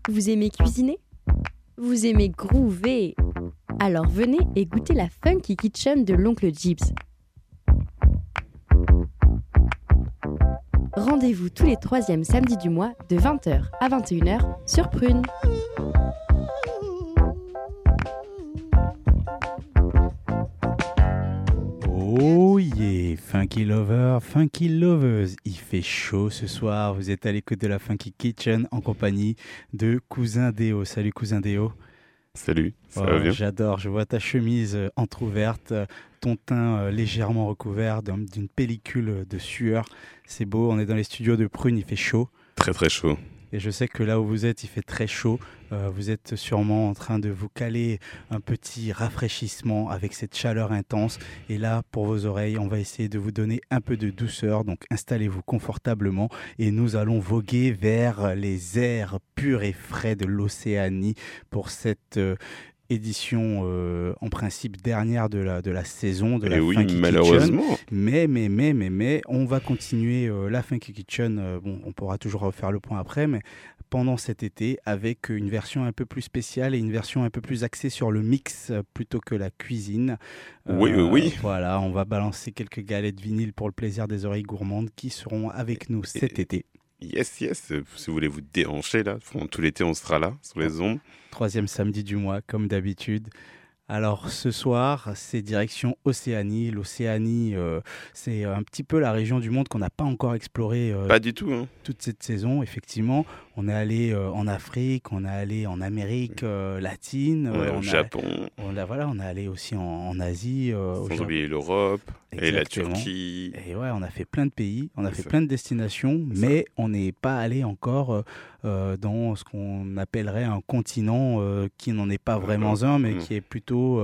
Vous aimez cuisiner ? Vous aimez groover ? Alors venez et goûtez la Funky Kitchen de l'oncle Gibbs. Rendez-vous tous les 3e samedis du mois de 20h à 21h sur Prune. Oh yeah, Funky Lover, Funky Lovers, il fait chaud ce soir, vous êtes à l'écoute de la Funky Kitchen en compagnie de Cousin Déo. Salut Cousin Déo. Salut, ça va bien ? J'adore, je vois ta chemise entrouverte, ton teint légèrement recouvert d'une pellicule de sueur. C'est beau, on est dans les studios de Prune, il fait chaud. Très très chaud. Et je sais que là où vous êtes, il fait très chaud. Vous êtes sûrement en train de vous caler un petit rafraîchissement avec cette chaleur intense. Et là, pour vos oreilles, on va essayer de vous donner un peu de douceur. Donc installez-vous confortablement et nous allons voguer vers les airs purs et frais de l'Océanie pour cette édition en principe dernière de la saison de la Funky Kitchen. Malheureusement. Mais on va continuer la Funky Kitchen. On pourra toujours refaire le point après, mais pendant cet été avec une version un peu plus spéciale et une version un peu plus axée sur le mix plutôt que la cuisine. Oui. Voilà, on va balancer quelques galettes vinyle pour le plaisir des oreilles gourmandes qui seront avec nous cet été. Yes. Si vous voulez vous déhancher, là, tout l'été, on sera là, sur les ondes. 3e samedi du mois, comme d'habitude. Alors, ce soir, c'est direction Océanie. L'Océanie, c'est un petit peu la région du monde qu'on n'a pas encore explorée. Pas du tout, hein. Toute cette saison, effectivement. On est allé en Afrique, on est allé en Amérique latine. Au Japon. On est allé aussi en Asie. Sans oublier l'Europe. Exactement. Et la Turquie. Et ouais, on a fait plein de pays, on a fait plein de destinations, mais on n'est pas allé encore dans ce qu'on appellerait un continent qui n'en est pas vraiment un, mais qui est plutôt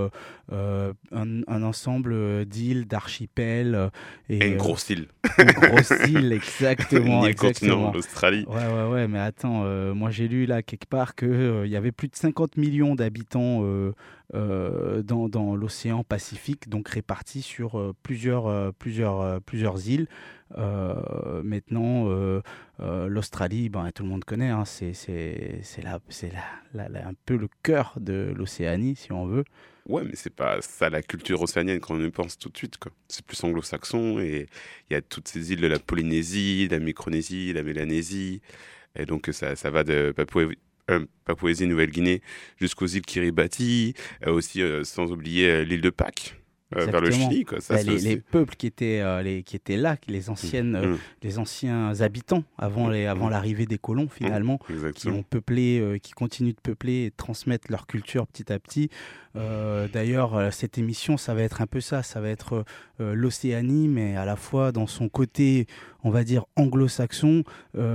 un ensemble d'îles, d'archipels. Et une grosse île. Une grosse île, exactement. Le continent, l'Australie. Ouais, mais attends, moi j'ai lu là quelque part qu'il y avait plus de 50 millions d'habitants dans l'océan Pacifique, donc répartis sur plusieurs îles. Maintenant, l'Australie, tout le monde connaît, hein, c'est un peu le cœur de l'Océanie, si on veut. Ouais, mais c'est pas ça la culture océanienne qu'on y pense tout de suite, quoi. C'est plus anglo-saxon et il y a toutes ces îles de la Polynésie, la Micronésie, la Mélanésie, et donc ça va de Papouasie, Nouvelle-Guinée, jusqu'aux îles Kiribati, aussi sans oublier l'île de Pâques. Vers le Chili, quoi. Ça, les peuples qui étaient là, les anciens habitants avant l'arrivée des colons finalement, qui ont peuplé, qui continuent de peupler et de transmettre leur culture petit à petit. D'ailleurs, cette émission, ça va être un peu ça va être l'Océanie, mais à la fois dans son côté, on va dire anglo-saxon,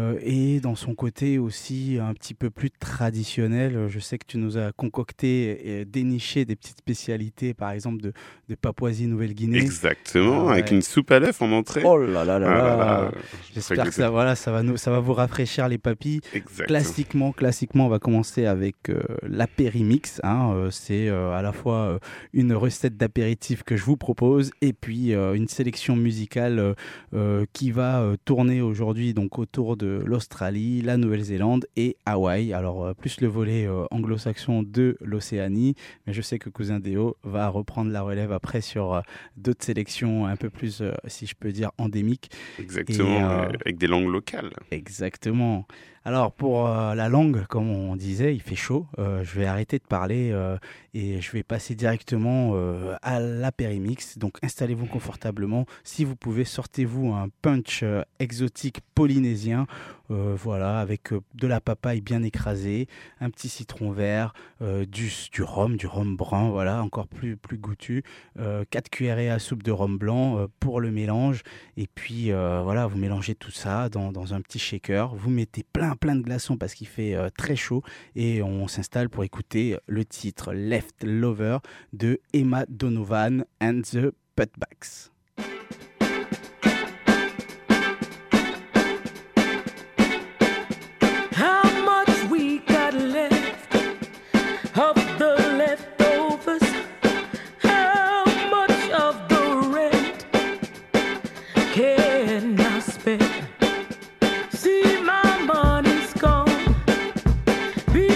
et dans son côté aussi un petit peu plus traditionnel. Je sais que tu nous as concocté et déniché des petites spécialités, par exemple de Papouasie-Nouvelle-Guinée. Exactement, avec une soupe à l'œuf en entrée. Oh là là. J'espère que ça va vous rafraîchir les papilles. Exactement. Classiquement, on va commencer avec l'apérimix. C'est à la fois une recette d'apéritif que je vous propose et puis une sélection musicale qui va tourner aujourd'hui donc autour de l'Australie, la Nouvelle-Zélande et Hawaï. Alors plus le volet anglo-saxon de l'Océanie, mais je sais que Cousin Déo va reprendre la relève après sur d'autres sélections un peu plus, si je peux dire, endémiques. Exactement, avec des langues locales. Exactement. Alors pour la langue, comme on disait, il fait chaud. Je vais arrêter de parler et je vais passer directement à l'apérimix. Donc installez-vous confortablement. Si vous pouvez, sortez-vous un punch exotique polynésien. Voilà, avec de la papaye bien écrasée, un petit citron vert, du rhum brun, voilà, encore plus goûtu, 4 cuillerées à soupe de rhum blanc pour le mélange. Et puis voilà, vous mélangez tout ça dans un petit shaker. Vous mettez plein de glaçons parce qu'il fait très chaud et on s'installe pour écouter le titre Left Lover de Emma Donovan and the Putbacks. See my money's gone. Be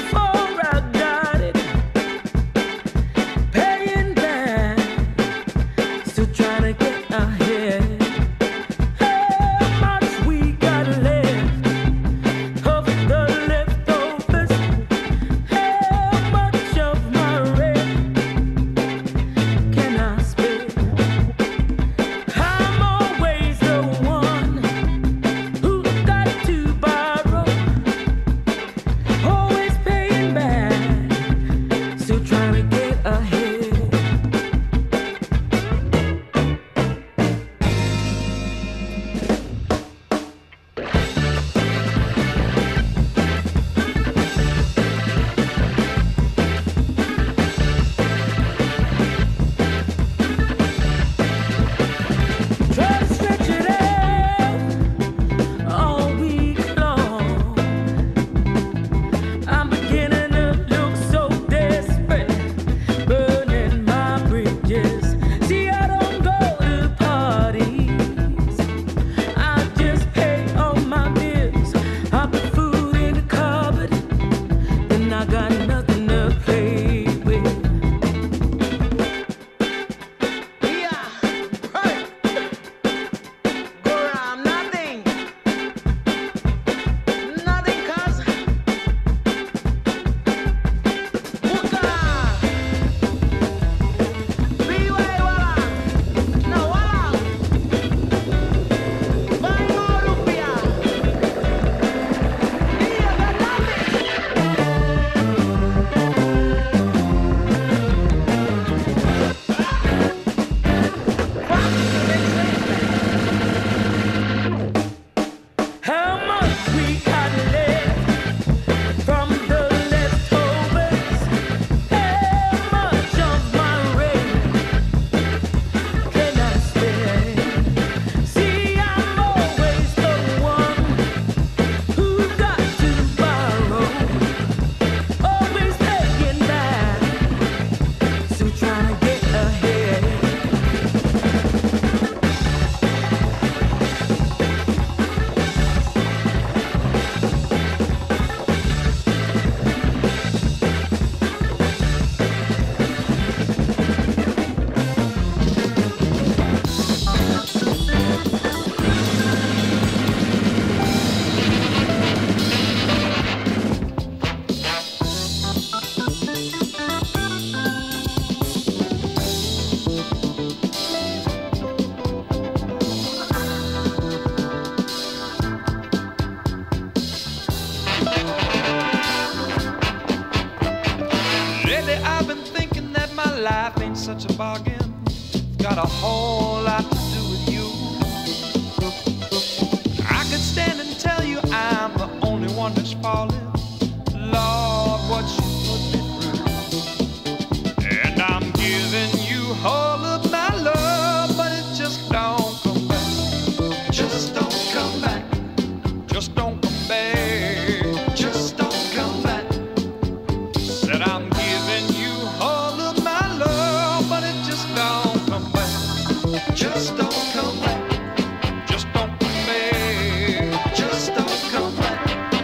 such a bargain. Got a whole lot to do with you. I could stand and tell you I'm the only one that's falling. Lord, what you put me through. And I'm giving you all of my love, but it just don't come back. Just don't come back. Just don't come back. Just don't come back. Said I'm giving you all of my love, but it just don't come back. Just don't come back. Just don't come back. Just don't come back.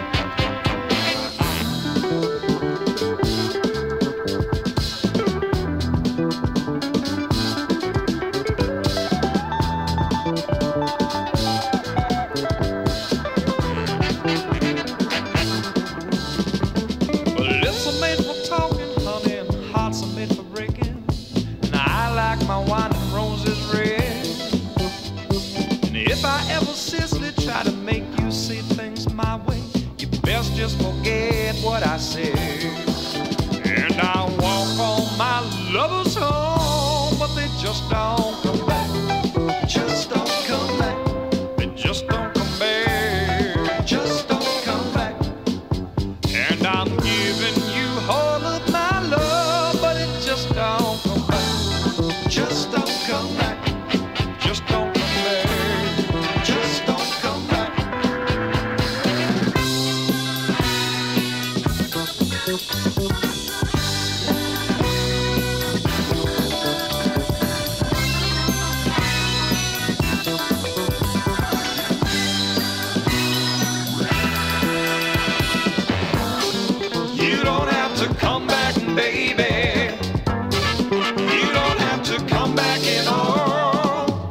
Well, lips are made for talking, honey, and hearts are made for breaking. And I like my wine and roses red. And if I ever seriously try to make you see things my way, you best just forget what I said. And I walk on my lovers home, but they just don't come back. Just don't come back. They just don't come back. Just don't come back. And I'm giving you all of my love, but it just don't come back. Just don't come back. Just don't come back. Just don't come back. You don't have to come back, baby. You don't have to come back at all.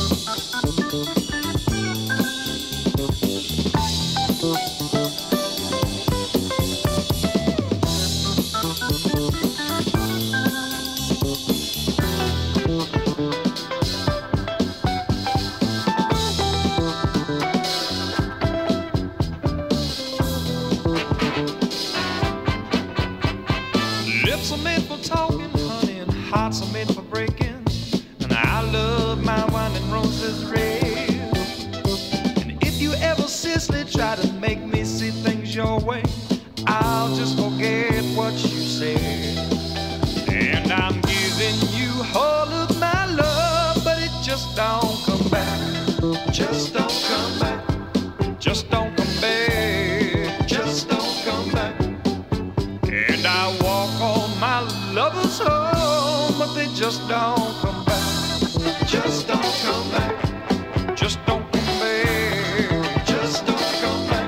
Lips are made for talking, honey, and hearts are made for breaking. And I love my wine and roses red. And if you ever seriously try to make me see things your way, I'll just forget what you said. And I'm giving you all of my love, but it just don't come back. Just don't come back. Just don't come back. Just don't come back. And I walk on my lovers home, but they just don't come back. Just don't come back. Just don't come back. Just don't come back.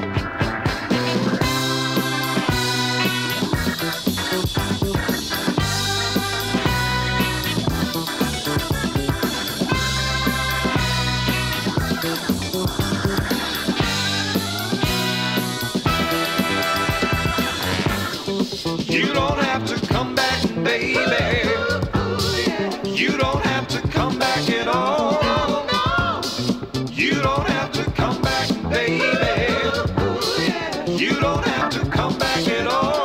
You don't have to come back, baby. You don't have to come back at all. You don't have to come back, baby. You don't have to come back at all.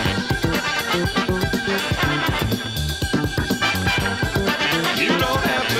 You don't have to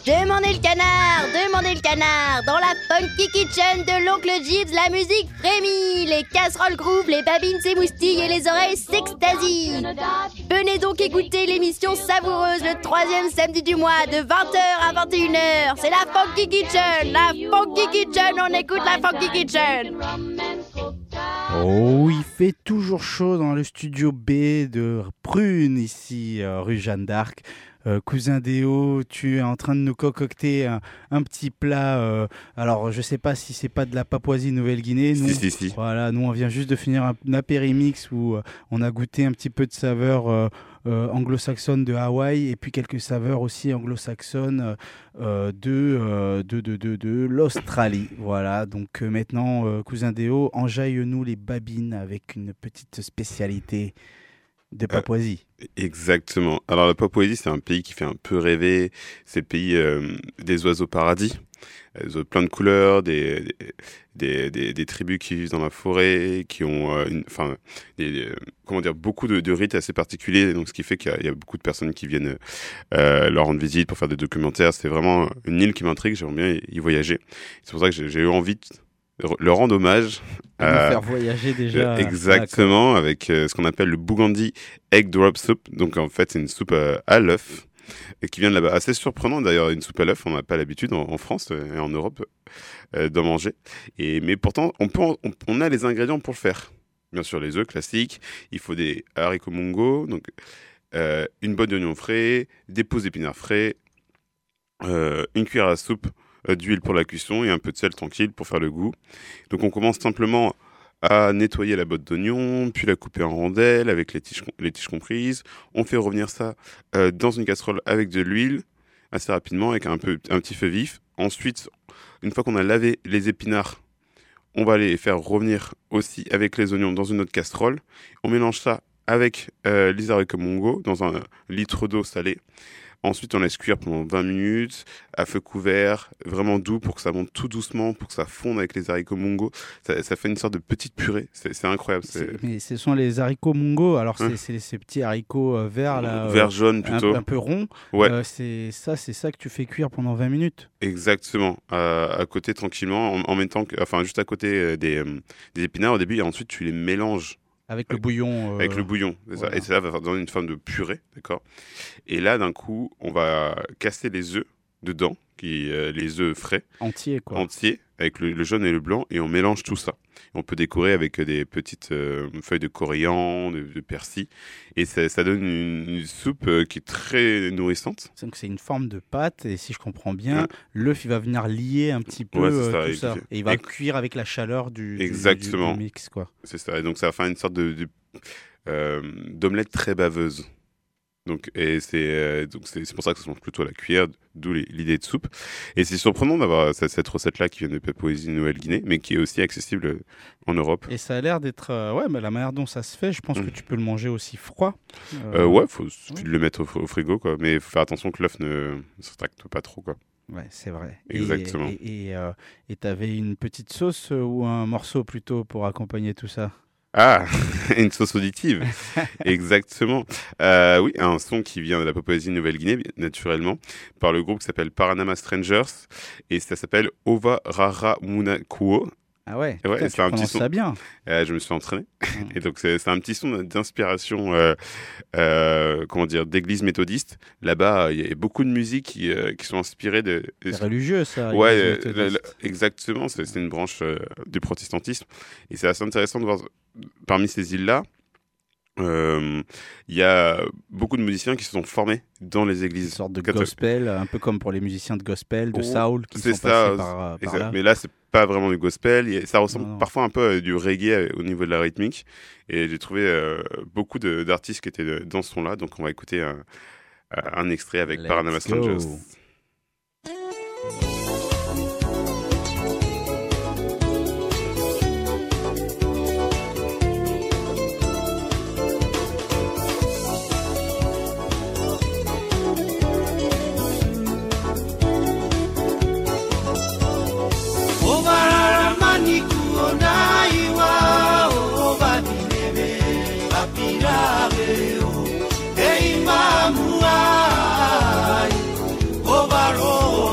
Demandez le canard. Dans la Funky Kitchen de l'oncle Gibbs, la musique frémit. Les casseroles grouvent, les babines s'émoustillent et les oreilles s'extasient. Venez donc écouter l'émission savoureuse le 3e samedi du mois de 20h à 21h. C'est la Funky Kitchen. La Funky Kitchen, on écoute la Funky Kitchen. Oh, il fait toujours chaud dans le studio B de Prune, ici, rue Jeanne d'Arc. Cousin Déo, tu es en train de nous concocter un petit plat. Alors, je sais pas si c'est pas de la Papouasie-Nouvelle-Guinée. Nous, Si. Voilà, nous, on vient juste de finir un apérimix où on a goûté un petit peu de saveur anglo-saxonne de Hawaï et puis quelques saveurs aussi anglo-saxonnes de l'Australie. Voilà, donc maintenant, Cousin Déo, enjaille-nous les babines avec une petite spécialité de Papouasie. Exactement. Alors la Papouasie, c'est un pays qui fait un peu rêver. C'est le pays des oiseaux paradis. Ils ont plein de couleurs, des tribus qui vivent dans la forêt, qui ont beaucoup de rites assez particuliers. Donc ce qui fait qu'il y a beaucoup de personnes qui viennent leur rendre visite pour faire des documentaires. C'est vraiment une île qui m'intrigue. J'aimerais bien y voyager. C'est pour ça que j'ai eu envie de leur rendre hommage. Faire voyager déjà. Exactement, avec ce qu'on appelle le Bugandi Egg Drop Soup. Donc en fait, c'est une soupe à l'œuf qui vient de là-bas. Assez surprenant d'ailleurs, une soupe à l'œuf. On n'a pas l'habitude en France et en Europe d'en manger. Mais pourtant, on a les ingrédients pour le faire. Bien sûr, les œufs classiques. Il faut des haricots mungo, donc une botte d'oignons frais, des pousses d'épinards frais, une cuillère à soupe d'huile pour la cuisson et un peu de sel tranquille pour faire le goût. Donc on commence simplement à nettoyer la botte d'oignon, puis la couper en rondelles avec les tiges comprises. On fait revenir ça dans une casserole avec de l'huile assez rapidement avec un petit feu vif. Ensuite, une fois qu'on a lavé les épinards, on va les faire revenir aussi avec les oignons dans une autre casserole. On mélange ça avec les haricots mungo dans un litre d'eau salée. Ensuite, on laisse cuire pendant 20 minutes, à feu couvert, vraiment doux pour que ça monte tout doucement, pour que ça fonde avec les haricots mungo. Ça fait une sorte de petite purée. C'est incroyable. Mais ce sont les haricots mungo. Alors, c'est ces petits haricots verts, là. Vert jaune plutôt. Un peu ronds. Ouais. C'est ça que tu fais cuire pendant 20 minutes. Exactement. À côté, tranquillement, en même temps juste à côté des épinards au début, et ensuite, tu les mélanges. Avec le bouillon. Avec le bouillon, c'est voilà. ça. Et ça va donner une forme de purée, d'accord. Et là, d'un coup, on va casser les œufs dedans, les œufs frais. Entiers, quoi. Entiers, avec le jaune et le blanc, et on mélange tout ça. On peut décorer avec des petites feuilles de coriandre, de persil, et ça donne une soupe qui est très nourrissante. Donc c'est une forme de pâte, et si je comprends bien, l'œuf il va venir lier un petit peu tout ça, et il va cuire avec la chaleur du mix, quoi. C'est ça, et donc ça va faire une sorte d'omelette très baveuse. Donc c'est pour ça que ça se mange plutôt à la cuillère, d'où l'idée de soupe. Et c'est surprenant d'avoir cette recette-là qui vient de Papouasie-Nouvelle-Guinée, mais qui est aussi accessible en Europe. Et ça a l'air d'être... mais la manière dont ça se fait, je pense que tu peux le manger aussi froid. Suffit de le mettre au frigo, quoi. Mais il faut faire attention que l'œuf ne se tracte pas trop, quoi. Ouais, c'est vrai. Exactement. Et t'avais une petite sauce ou un morceau plutôt pour accompagner tout ça? Ah, une sauce auditive. Exactement. Oui, un son qui vient de la Papouasie-Nouvelle-Guinée, naturellement, par le groupe qui s'appelle Paranama Strangers, et ça s'appelle Ova Rara Muna Kuo. Ah ouais, c'est un petit son. Ça bien. Je me suis entraîné. Et donc, c'est un petit son d'inspiration, d'église méthodiste. Là-bas, il y a beaucoup de musiques qui sont inspirées de... C'est religieux, ça. Ouais, exactement. C'est une branche du protestantisme. Et c'est assez intéressant de voir, parmi ces îles-là, il y a beaucoup de musiciens qui se sont formés dans les églises. Une sorte de gospel, un peu comme pour les musiciens de gospel, de soul, qui sont passés par là. Mais là, c'est pas vraiment du gospel. Ça ressemble parfois un peu à du reggae au niveau de la rythmique. Et j'ai trouvé beaucoup d'artistes qui étaient dans ce son-là. Donc, on va écouter un extrait avec Paranama Strangers. Overall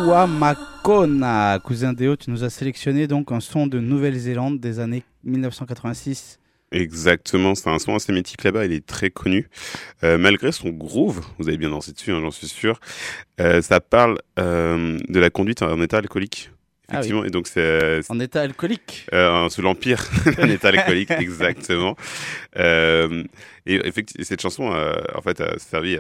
Tua Makona. Cousin Déo, tu nous as sélectionné donc un son de Nouvelle-Zélande des années 1986. Exactement, c'est un son assez mythique là-bas, il est très connu. Malgré son groove, vous avez bien dansé dessus, hein, j'en suis sûr, ça parle de la conduite en état alcoolique. Effectivement, Ah oui. et donc c'est En état alcoolique. sous l'Empire, en état alcoolique, exactement. Et effectivement, cette chanson, en fait, a servi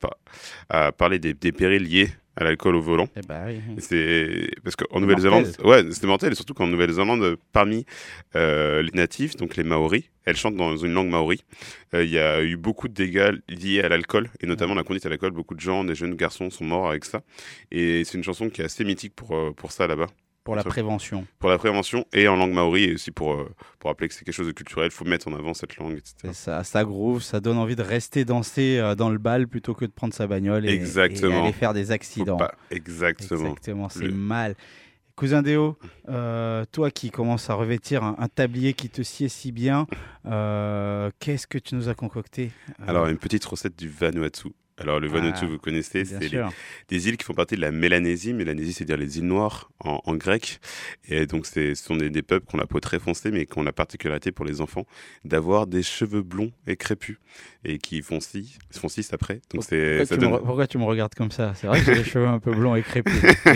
à parler des périls liés à l'alcool au volant. Eh ben oui. C'est parce qu'en C'est Nouvelle-Zélande, mortel. ouais, c'était mortel, et surtout qu'en Nouvelle-Zélande, parmi les natifs, donc les Maoris, elles chantent dans une langue maori. Il y a eu beaucoup de dégâts liés à l'alcool, et notamment la conduite à l'alcool. Beaucoup de gens, des jeunes garçons, sont morts avec ça. Et c'est une chanson qui est assez mythique pour ça là-bas. Pour la prévention. Pour la prévention et en langue maori, et aussi pour rappeler que c'est quelque chose de culturel, il faut mettre en avant cette langue, etc. Et ça groove, ça donne envie de rester danser dans le bal plutôt que de prendre sa bagnole et aller faire des accidents. Exactement. C'est mal. Cousin Déo, toi qui commences à revêtir un tablier qui te sied si bien, qu'est-ce que tu nous as concocté Alors, une petite recette du Vanuatu. Alors, le Vanuatu, vous connaissez, bien c'est sûr. des îles qui font partie de la Mélanésie. Mélanésie, c'est-à-dire les îles noires en grec. Et donc, ce sont des peuples qui ont la peau très foncée, mais qui ont la particularité pour les enfants d'avoir des cheveux blonds et crépus et qui foncissent après. Donc, Pourquoi tu me regardes comme ça? C'est vrai que j'ai les cheveux un peu blonds et crépus.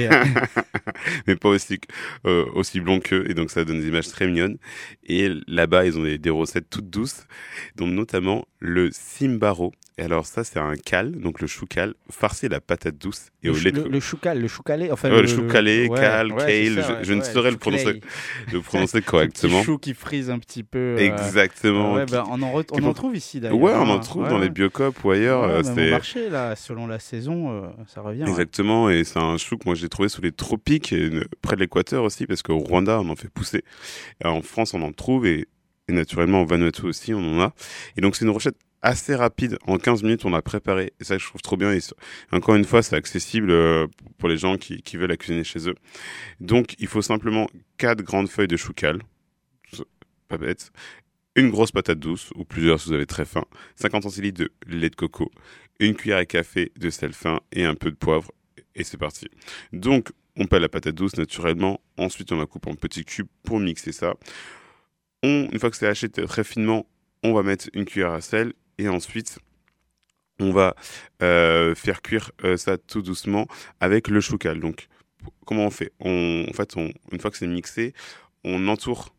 mais pas aussi blonds qu'eux. Et donc, ça donne des images très mignonnes. Et là-bas, ils ont des recettes toutes douces, dont notamment le simbaro. Et alors ça, c'est un cal, donc le chou cal, farci à la patate douce et au lait de le chou calé, enfin le chou calé, ouais, cal, ouais, kale, c'est ça, je ne saurais le prononcer correctement. Petit chou qui frise un petit peu. Exactement. Ouais, on en trouve ici d'ailleurs. Ouais, on en trouve dans les Biocop ou ailleurs. Même au marché, là, selon la saison, ça revient. Exactement, et c'est un chou que moi j'ai trouvé sous les tropiques, et près de l'équateur aussi, parce qu'au Rwanda, on en fait pousser. Et en France, on en trouve, et naturellement au Vanuatu aussi, on en a. Et donc c'est une recette assez rapide, en 15 minutes on a préparé, et ça je trouve trop bien, et encore une fois c'est accessible pour les gens qui veulent la cuisiner chez eux. Donc il faut simplement 4 grandes feuilles de chou cal, pas bête, une grosse patate douce, ou plusieurs si vous avez très faim, 50 centilitres de lait de coco, une cuillère à café de sel fin et un peu de poivre, et c'est parti. Donc on pèle la patate douce naturellement, ensuite on la coupe en petits cubes pour mixer ça. Une fois que c'est haché très finement, on va mettre une cuillère à sel, et ensuite, on va faire cuire ça tout doucement avec le chou cal. Donc, comment on fait ? Une fois que c'est mixé, on entoure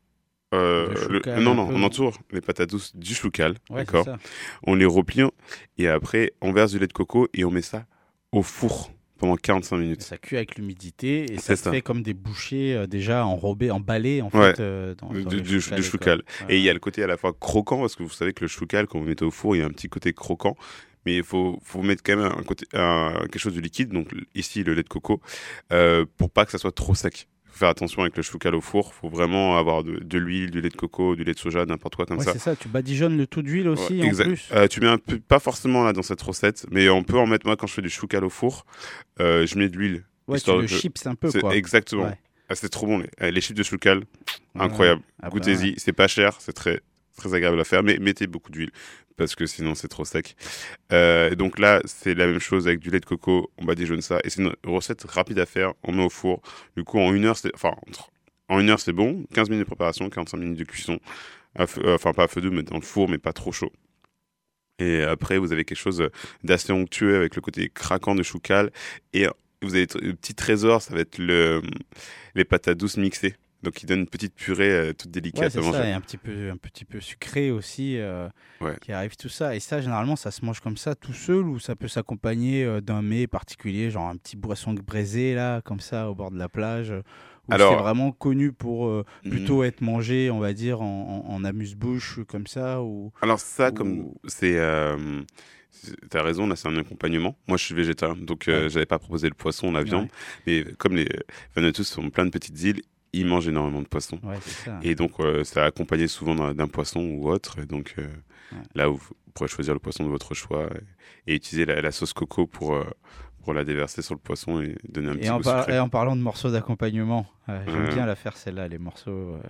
on entoure les patates douces du chou cal, d'accord ? On les replie et après, on verse du lait de coco et on met ça au four pendant 45 minutes. Ça cuit avec l'humidité et ça fait comme des bouchées déjà enrobées, emballées en fait dans du chou cal. Et il y a le côté à la fois croquant, parce que vous savez que le chou cal, quand vous le mettez au four, il y a un petit côté croquant. Mais il faut mettre quand même quelque chose de liquide, donc ici le lait de coco, pour pas que ça soit trop sec. Faut faire attention avec le chou cal au four, faut vraiment avoir de l'huile, du lait de coco, du lait de soja, n'importe quoi comme ça. C'est ça, tu badigeonnes le tout d'huile aussi en plus. Tu mets un peu, pas forcément là dans cette recette, mais on peut en mettre. Moi quand je fais du chou cal au four, je mets de l'huile. Ouais, tu le chips un peu quoi. Exactement. Ouais. C'est trop bon les chips de chou cal, incroyable. Goûtez-y, c'est pas cher, c'est très très agréable à faire, mais mettez beaucoup d'huile parce que sinon c'est trop sec. Donc là, c'est la même chose avec du lait de coco, on badigeonne ça et c'est une recette rapide à faire, on met au four. Du coup, en 1 heure, en 1 heure, c'est bon, 15 minutes de préparation, 45 minutes de cuisson, pas à feu doux, mais dans le four, mais pas trop chaud. Et après, vous avez quelque chose d'assez onctueux avec le côté craquant de chou cal et vous avez le petit trésor, ça va être les patates douces mixées. Donc, il donne une petite purée toute délicate à manger. Ça, et un petit peu sucré aussi, qui arrive tout ça. Et ça, généralement, ça se mange comme ça, tout seul, ou ça peut s'accompagner d'un mets particulier, genre un petit boisson braisé, là, comme ça, au bord de la plage. Alors, c'est vraiment connu pour plutôt être mangé, on va dire, en amuse-bouche, comme ça. Alors ça, comme c'est... T'as raison, là c'est un accompagnement. Moi je suis végétarien, donc j'avais pas proposé le poisson, la viande. Mais comme les Vanuatu sont plein de petites îles, ils mangent énormément de poissons. C'est ça. Et donc ça accompagné souvent d'un poisson ou autre. Et donc là vous pourrez choisir le poisson de votre choix et utiliser la sauce coco pour la déverser sur le poisson et donner un petit goût sucré. Et en parlant de morceaux d'accompagnement, j'aime bien la faire celle-là, les morceaux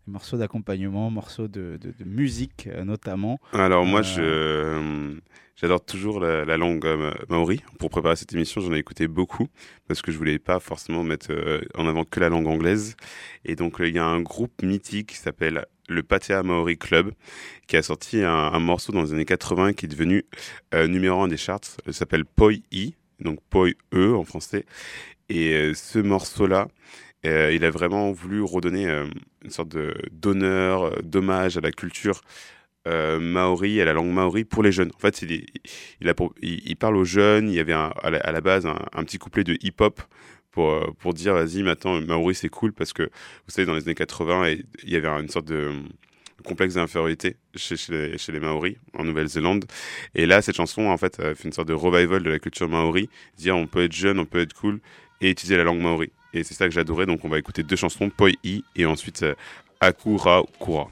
des morceaux d'accompagnement, morceaux de musique notamment. Alors moi, j'adore toujours la langue maori. Pour préparer cette émission, j'en ai écouté beaucoup parce que je voulais pas forcément mettre en avant que la langue anglaise. Et donc il y a un groupe mythique qui s'appelle le Patea Maori Club qui a sorti un morceau dans les années 80 qui est devenu numéro 1 des charts. Il s'appelle Poi I, donc Poi E en français. Et ce morceau-là, il a vraiment voulu redonner une sorte d'honneur, d'hommage à la culture maori, à la langue maori pour les jeunes. En fait, il parle aux jeunes. Il y avait à la base un petit couplet de hip-hop pour dire vas-y, maintenant maori c'est cool parce que vous savez, dans les années 80, il y avait une sorte de complexe d'infériorité chez les Maoris en Nouvelle-Zélande. Et là, cette chanson en fait fait une sorte de revival de la culture maori, dire on peut être jeune, on peut être cool et utiliser la langue maori. Et c'est ça que j'adorais. Donc on va écouter 2 chansons, Poi I et ensuite Akura Kura.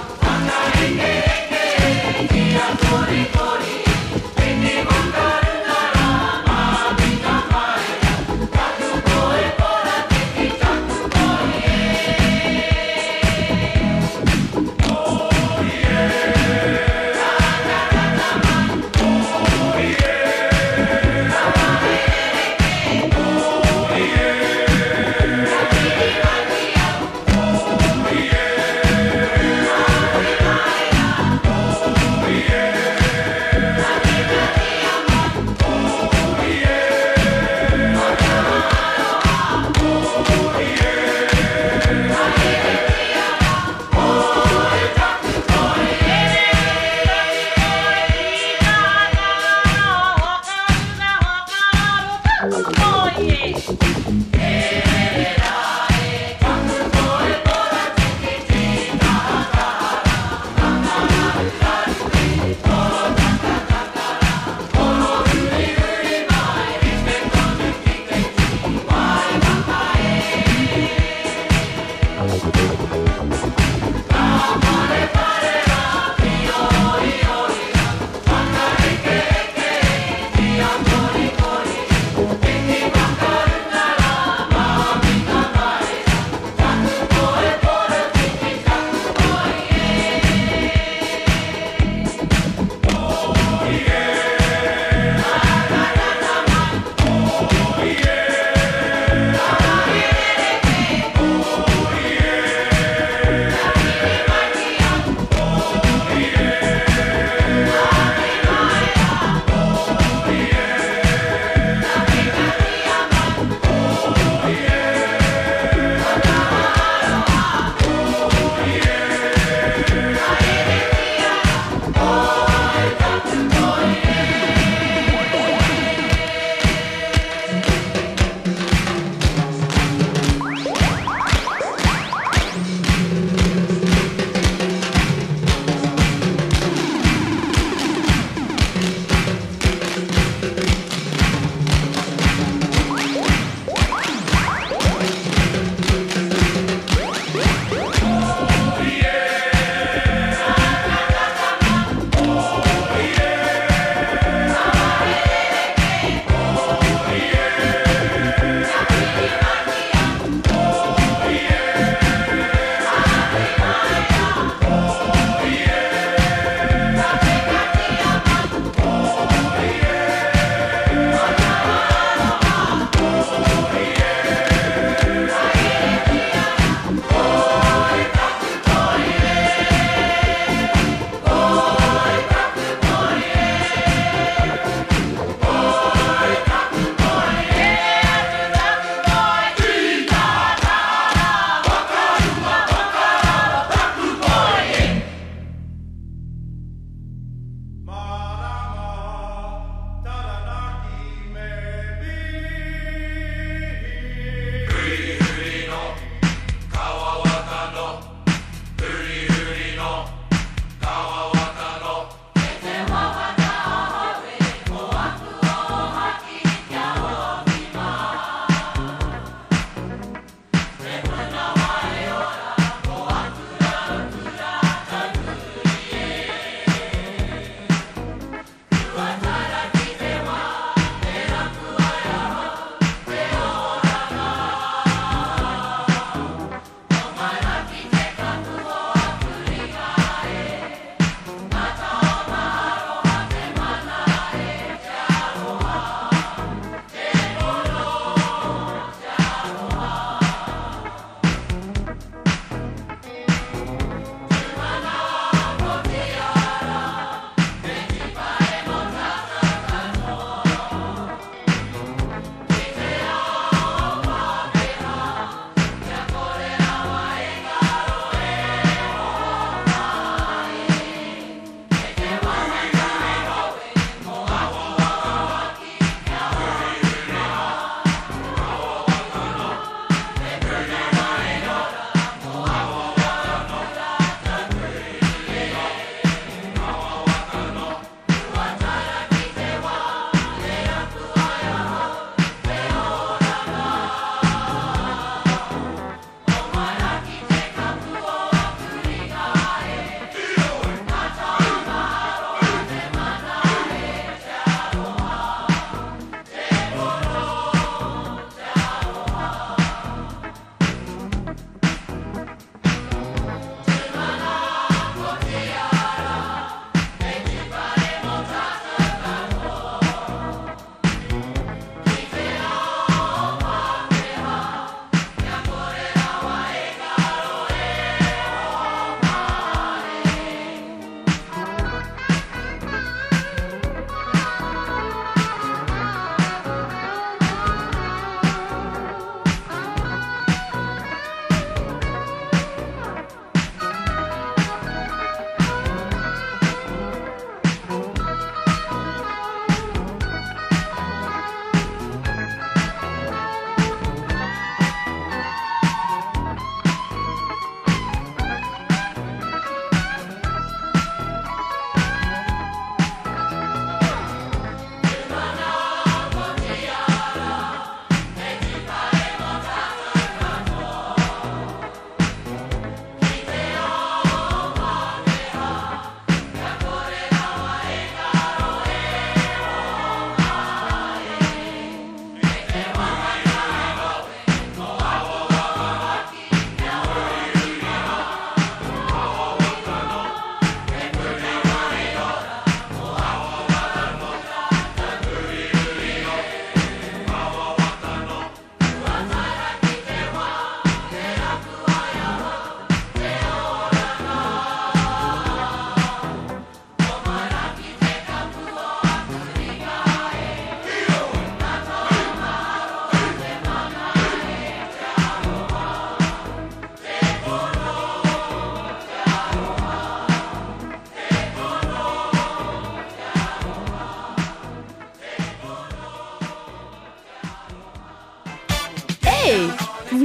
Kori kori, ini mangkarna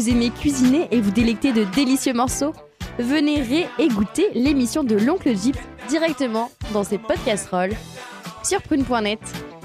vous aimez cuisiner et vous délecter de délicieux morceaux, venez réécouter l'émission de l'Oncle Gyps directement dans ses podcasts-rolls sur prune.net.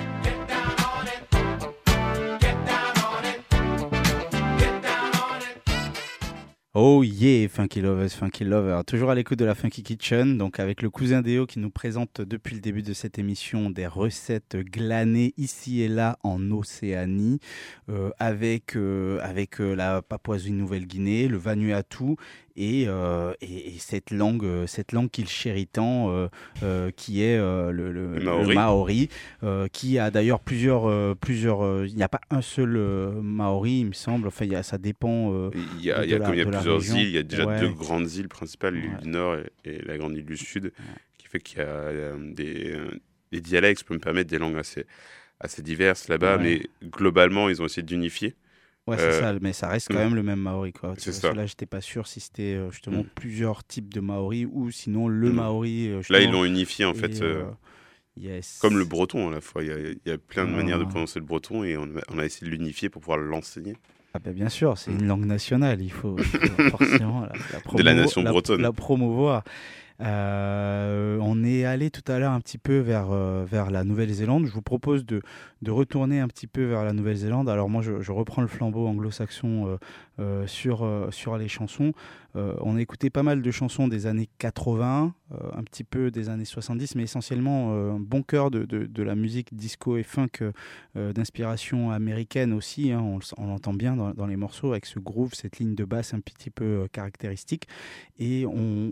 Oh yeah, Funky Lovers, Funky Lovers, toujours à l'écoute de la Funky Kitchen, donc avec le cousin Déo qui nous présente depuis le début de cette émission des recettes glanées ici et là en Océanie, avec la Papouasie-Nouvelle-Guinée, le Vanuatu et cette langue qu'il chérit tant, qui est le Maori, qui a d'ailleurs plusieurs. Il n'y a pas un seul Maori, il me semble. Enfin, ça dépend. Il y a plusieurs région. îles. Il y a déjà deux grandes îles principales, l'île du Nord et la grande île du Sud, qui fait qu'il y a des dialectes, je peux me permettre, des langues assez diverses là-bas, mais globalement, ils ont essayé d'unifier. Ouais, c'est ça, mais ça reste quand même le même Maori, quoi. C'est ça. Là, j'étais pas sûr si c'était justement plusieurs types de Maori ou sinon le Maori. Là, ils l'ont unifié en fait. Yes. Comme le breton à la fois. Il y a plein de manières de prononcer le breton et on a essayé de l'unifier pour pouvoir l'enseigner. Ah ben bien sûr, c'est une langue nationale, il faut forcément de la nation bretonne. La promouvoir. On est allé tout à l'heure un petit peu vers la Nouvelle-Zélande. Je vous propose de retourner un petit peu vers la Nouvelle-Zélande. Alors moi, je reprends le flambeau anglo-saxon sur les chansons. On a écouté pas mal de chansons des années 80, un petit peu des années 70, mais essentiellement un bon cœur de la musique disco et funk d'inspiration américaine aussi. Hein, on l'entend bien dans les morceaux avec ce groove, cette ligne de basse un petit peu caractéristique. Et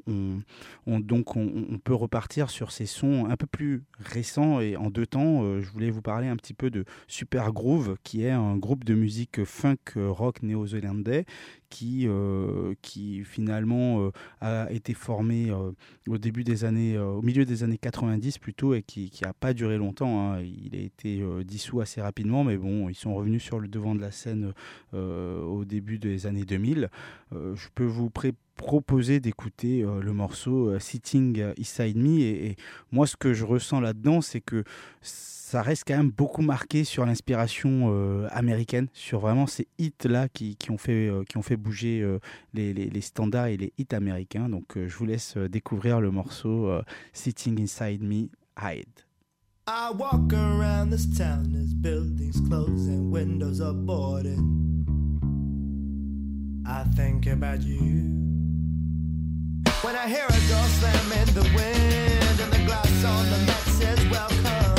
on peut repartir sur ces sons un peu plus récents et en deux temps. Je voulais vous parler un petit peu de Super Groove, qui est un groupe de musique funk rock néo-zélandais qui finalement a été formé au milieu des années 90 plutôt, et qui n'a pas duré longtemps. Hein. Il a été dissous assez rapidement, mais bon, ils sont revenus sur le devant de la scène au début des années 2000. Je peux vous proposer d'écouter le morceau Sitting Inside Me, et moi ce que je ressens là-dedans, c'est que ça reste quand même beaucoup marqué sur l'inspiration américaine, sur vraiment ces hits-là qui ont fait bouger les standards et les hits américains. Donc je vous laisse découvrir le morceau Sitting Inside Me, Hide. I walk around this town as buildings close and windows are boarded. I think about you when I hear a door slam in the wind and the glass on the mat says welcome.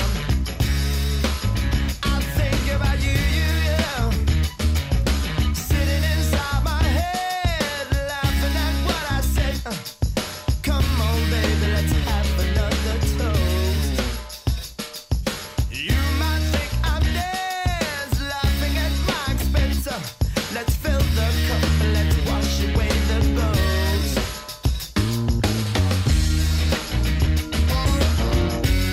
I think about you, sitting inside my head, laughing at what I said. Come on, baby, let's have another toast. You might think I'm dead, laughing at my expense. Let's fill the cup, let's wash away the ghost.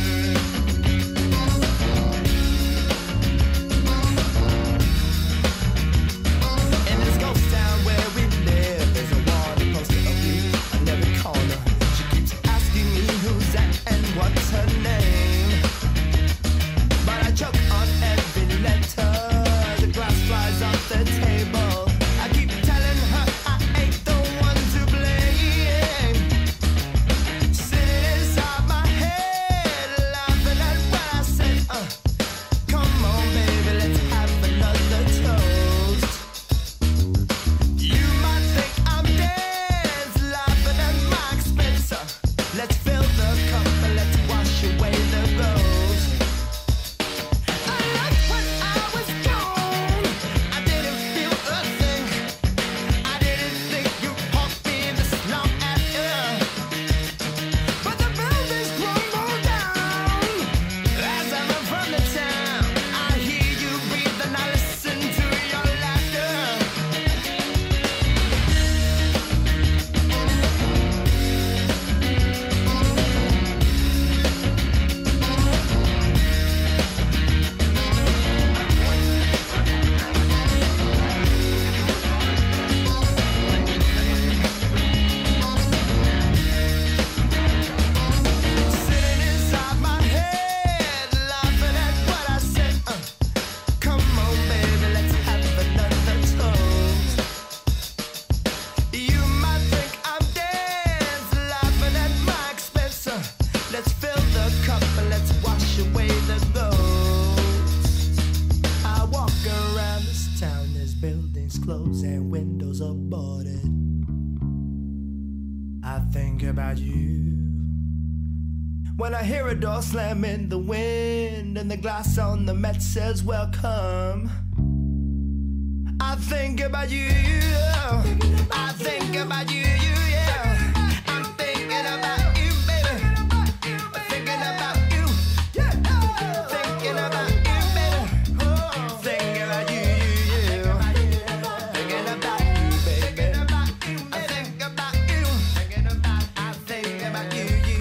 door slam in the wind, and the glass on the mat says welcome. I think about you, I think about you, yeah. I'm thinking about you, baby. Thinking about you, yeah. Thinking about you, baby. Thinking about you, yeah. Thinking about you, baby. I think about you. I think about you, you.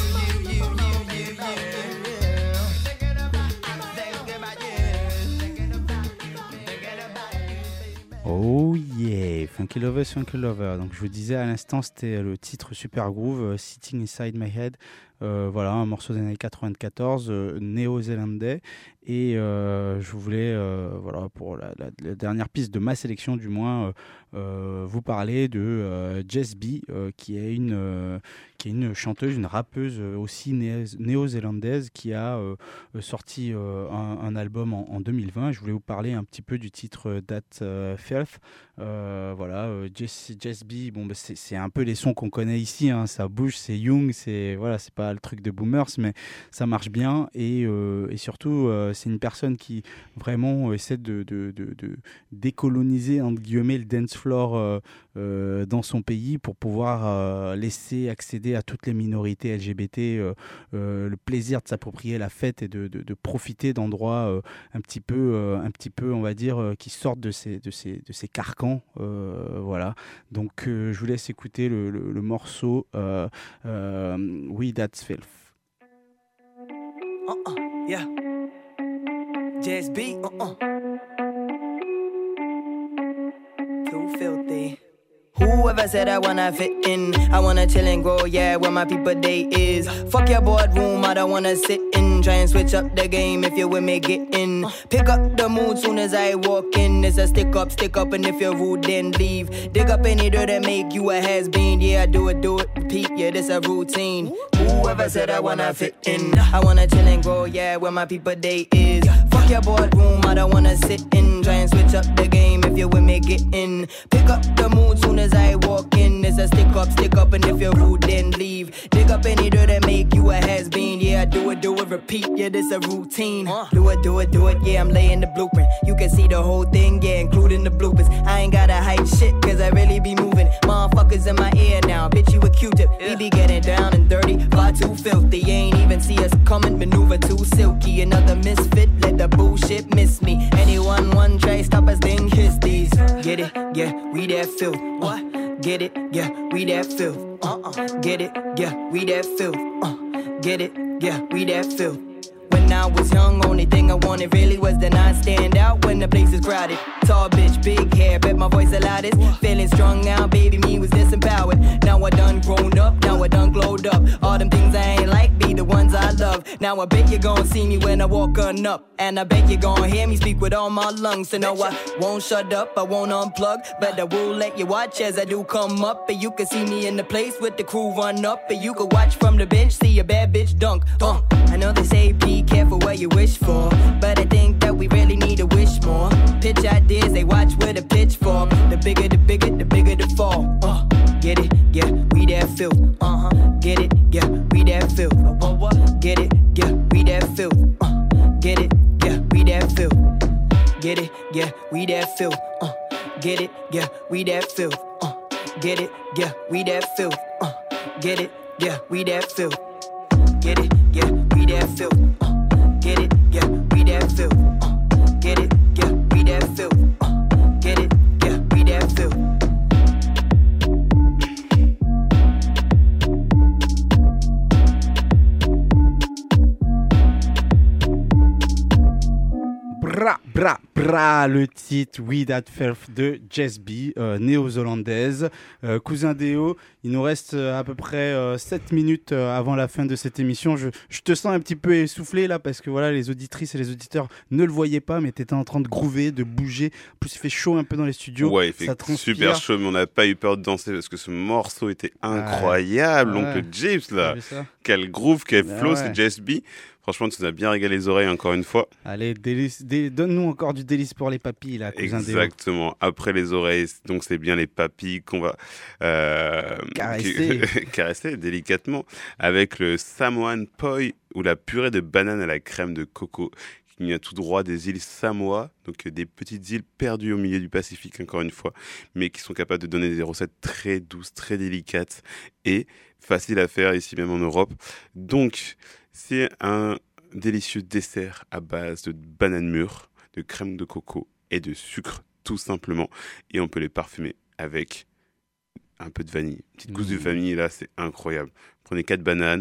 Oh yeah, Funky Lover, Funky Lover. Donc je vous disais à l'instant, c'était le titre Super Groove, Sitting Inside My Head. Voilà, un morceau des années 94, néo-zélandais. Et je voulais, voilà, pour la dernière piste de ma sélection du moins, vous parler de Jess B, qui est une chanteuse, une rappeuse aussi néo-zélandaise qui a sorti un album en 2020. Je voulais vous parler un petit peu du titre That Filth. Voilà, Jess B, bon, bah, c'est un peu les sons qu'on connaît ici, hein, ça bouge, c'est young, c'est pas le truc de boomers, mais ça marche bien et surtout c'est une personne qui vraiment essaie de décoloniser entre guillemets le dance floor dans son pays pour pouvoir laisser accéder à toutes les minorités LGBT le plaisir de s'approprier la fête et de profiter d'endroits un petit peu on va dire qui sortent de ces carcans, voilà. Donc je vous laisse écouter le morceau We That's Filth. Yeah. Jazz B, Too filthy. Whoever said I wanna fit in, I wanna chill and grow, yeah, where my people day is. Fuck your boardroom, I don't wanna sit in. Try and switch up the game, if you with me, get in. Pick up the mood soon as I walk in. It's a stick up, and if you're rude, then leave. Dig up any dirt that make you a has-been. Yeah, do it, repeat, yeah, this a routine. Whoever said I wanna fit in, I wanna chill and grow, yeah, where my people day is. Fuck your boardroom, I don't wanna sit in. Try and switch up the game, if you with me, get in. Pick up the mood soon as I walk in. It's a stick up, and if you're rude, then leave. Dig up any dirt that make you a has-been. Yeah, do it, repeat, yeah, this a routine. Do it, yeah, I'm laying the blueprint. You can see the whole thing, yeah, including the bloopers. I ain't gotta hide shit, cause I really be moving. Motherfuckers in my ear now, bitch, you a Q-tip. We be getting down and dirty, far too filthy. You ain't even see us coming, maneuver too silky. Another misfit, let the bullshit miss me. Anyone one try stop us, then kiss these. Get it, yeah, we that filth. What? Get it, yeah, we that filth. Get it, yeah, we that filth. Get it, yeah, we that filth. When I was young, only thing I wanted really was to not stand out when the place is crowded. Tall bitch, big hair, bet my voice the loudest. Feeling strong now, baby, me was disempowered. Now I done grown up, now I done glowed up. All them things I ain't like be the ones I love. Now I bet you gon' see me when I walk on up. And I bet you gon' hear me speak with all my lungs. So no, I won't shut up, I won't unplug. But I will let you watch as I do come up. And you can see me in the place with the crew run up. And you can watch from the bench, see a bad bitch dunk. I know they say be careful what you wish for, but I think that we really need to wish more. Pitch ideas, they watch with a pitchfork. The bigger the fall. Get it, yeah, we that filth. Get it, yeah, we that filth. Get it, yeah, we that filth. Get it, yeah, we that filth. Get it, yeah, we that filth. Get it, yeah, we that filth. Get it, yeah, we that filth. Get it, yeah, we that filth. Get it, yeah, we that filth. Get it, yeah, we that filth. Get it, yeah, we that filth. Get it, yeah, we that filth. Bra, le titre We That Filth de Jess B, néo-zélandaise. Cousin Déo, il nous reste à peu près 7 minutes avant la fin de cette émission. Je te sens un petit peu essoufflé là parce que voilà, les auditrices et les auditeurs ne le voyaient pas, mais tu étais en train de groover, de bouger. En plus, il fait chaud un peu dans les studios. Ouais, il fait super chaud, mais on n'a pas eu peur de danser parce que ce morceau était incroyable. Oncle James là, quel groove, quel flow, c'est Jess B. Franchement, tu nous as bien régalé les oreilles encore une fois. Allez, donne-nous encore du délice pour les papilles, là, cousin Déo. Exactement. Après les oreilles, donc c'est bien les papilles qu'on va Caresser. caresser délicatement avec le Samoan Poi ou la purée de banane à la crème de coco qui vient tout droit des îles Samoa, donc des petites îles perdues au milieu du Pacifique, encore une fois, mais qui sont capables de donner des recettes très douces, très délicates et faciles à faire ici même en Europe. Donc, c'est un délicieux dessert à base de bananes mûres, de crème de coco et de sucre, tout simplement. Et on peut les parfumer avec un peu de vanille. Une petite gousse de vanille, là, c'est incroyable. Prenez 4 bananes,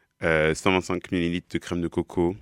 125 ml de crème de coco,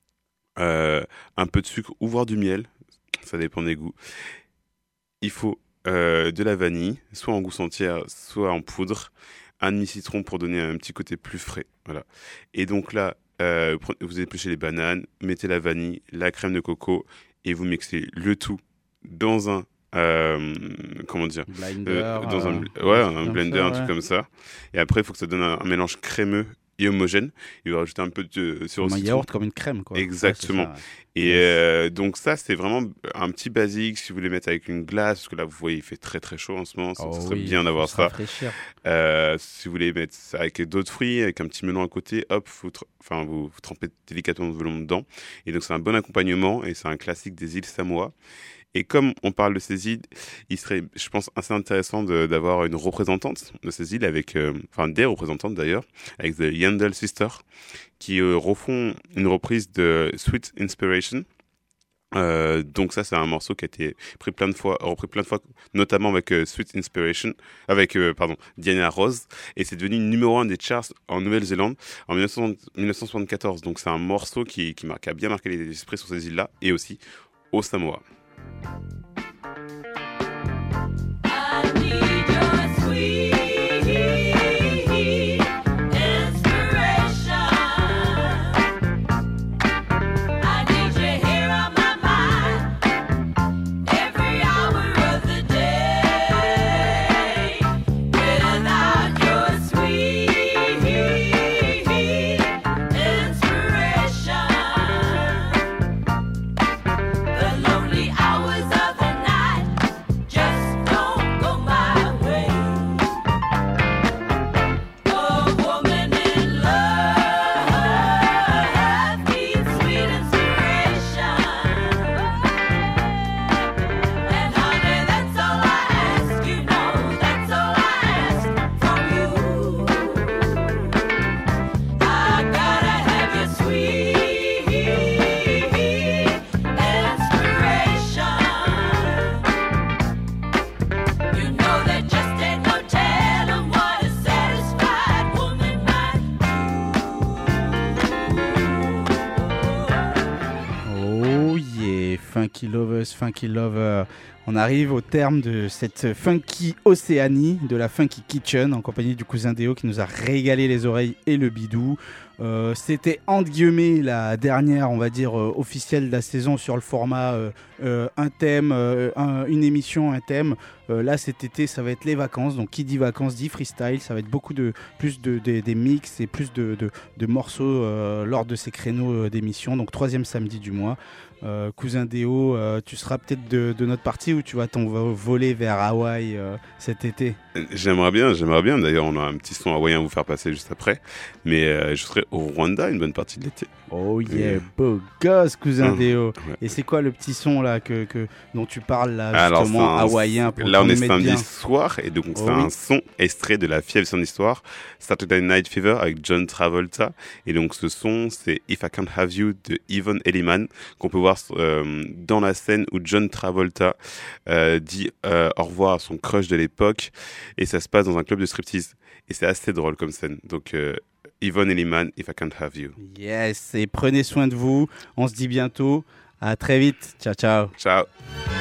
un peu de sucre ou voire du miel, ça dépend des goûts. Il faut de la vanille, soit en gousse entière, soit en poudre, un demi-citron pour donner un petit côté plus frais. Voilà. Et donc là, vous épluchez les bananes, mettez la vanille, la crème de coco et vous mixez le tout dans un comment dire Blender, dans un blender, un truc comme ça. Et après, il faut que ça donne un mélange crémeux et homogène. Il va rajouter un peu de sirop Comme un de yaourt, citron. comme une crème, quoi. Exactement. Ouais, c'est ça, ouais. Et donc ça, c'est vraiment un petit basique. Si vous voulez mettre avec une glace, parce que là, vous voyez, il fait très très chaud en ce moment. Ça serait oui, bien d'avoir faut se ça. rafraîchir. Si vous voulez mettre ça avec d'autres fruits, avec un petit melon à côté, hop, vous trempez délicatement votre melon dedans. Et donc c'est un bon accompagnement et c'est un classique des îles Samoa. Et comme on parle de ces îles, il serait, je pense, assez intéressant d'avoir une représentante de ces îles, avec, des représentantes d'ailleurs, avec The Yandel Sisters, qui refont une reprise de Sweet Inspiration. Donc ça, c'est un morceau qui a été repris plein de fois, notamment avec Sweet Inspiration, avec Diana Ross, et c'est devenu numéro 1 des charts en Nouvelle-Zélande en 1974. Donc c'est un morceau qui a bien marqué les esprits sur ces îles-là, et aussi au Samoa. I need your sweet inspiration. I need you here on my mind every hour of the day. Without your sweet inspiration, the lonely hours of the night just don't go my way. A woman in love needs sweet inspiration. And honey, that's all I ask, you know, that's all I ask from you. I gotta have your sweet inspiration. You know there just ain't no telling what a satisfied woman might Oh yeah, Funky Lovers, Funky Lover. On arrive au terme de cette Funky Océanie, de la Funky Kitchen, en compagnie du cousin Déo qui nous a régalé les oreilles et le bidou. C'était entre guillemets la dernière, on va dire, officielle de la saison sur le format un thème, une émission, un thème. Là cet été ça va être les vacances, donc qui dit vacances dit freestyle, ça va être beaucoup des mix et plus de morceaux lors de ces créneaux d'émission, donc 3e samedi du mois. Cousin Déo, tu seras peut-être de notre partie ou tu vas t'envoler vers Hawaï cet été? J'aimerais bien. D'ailleurs, on a un petit son hawaïen à vous faire passer juste après. Mais je serai au Rwanda une bonne partie de l'été. Oh yeah, beau gosse, cousin Déo. Ouais. Et c'est quoi le petit son là dont tu parles là, Alors, justement, c'est hawaïen pour là, qu'on on le est mette samedi bien. soir et donc c'est Oh oui. un son extrait de La fièvre son histoire, Saturday Night Fever avec John Travolta. Et donc ce son, c'est If I Can't Have You de Yvonne Elliman, qu'on peut voir dans la scène où John Travolta dit au revoir à son crush de l'époque. Et ça se passe dans un club de striptease. Et c'est assez drôle comme scène. Donc Yvonne Elliman, If I Can't Have You. Yes, et prenez soin de vous. On se dit bientôt. À très vite. Ciao, ciao. Ciao.